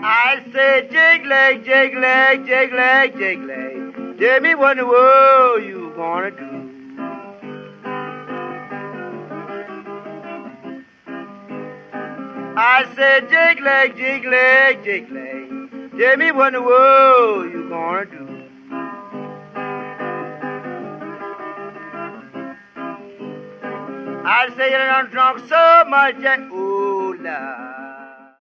I say, jig leg, jig leg, jig leg, jig leg. Tell me what in the world you gonna do. I said, jig leg, jig leg, jig leg. Tell me what in the world you gonna do. I say you done drunk so much that, oh, Lord.